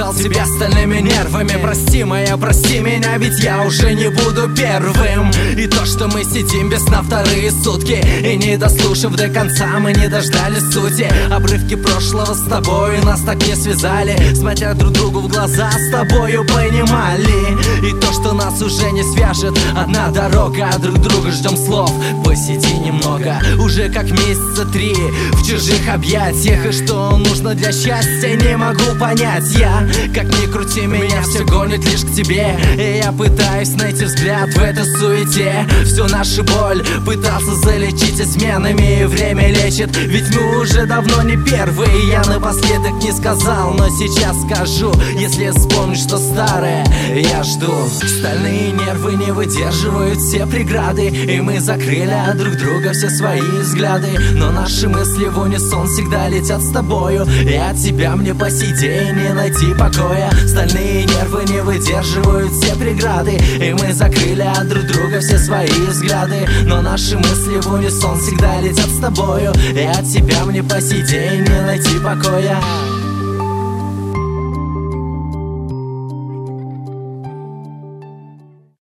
заряжал тебя стальными нервами. Прости меня, ведь я уже не буду первым. И то, что мы сидим без сна вторые сутки, и не дослушав до конца, мы не дождались сути. Обрывки прошлого с тобой нас так не связали, смотря друг другу в глаза, с тобою понимали. И то, что нас уже не свяжет одна дорога, друг друга ждем слов, посиди немного. Уже как месяца 3 в чужих объятиях, и что нужно для счастья, не могу понять я. Как ни крути, меня все гонит лишь к тебе, и я пытаюсь найти взгляд в этой суете. Всю нашу боль пытался залечить изменами, и время лечит, ведь мы уже давно не первые. Я напоследок не сказал, но сейчас скажу, если вспомнить, что старое я жду. Стальные нервы не выдерживают все преграды, и мы закрыли от друг друга все свои взгляды. Но наши мысли в унисон всегда летят с тобою, и от тебя мне по сей день не найти покоя. Стальные нервы не выдерживают все преграды, и мы закрыли от друг друга все свои взгляды. Но наши мысли в унисон всегда летят с тобою, и от тебя мне по сей день не найти покоя.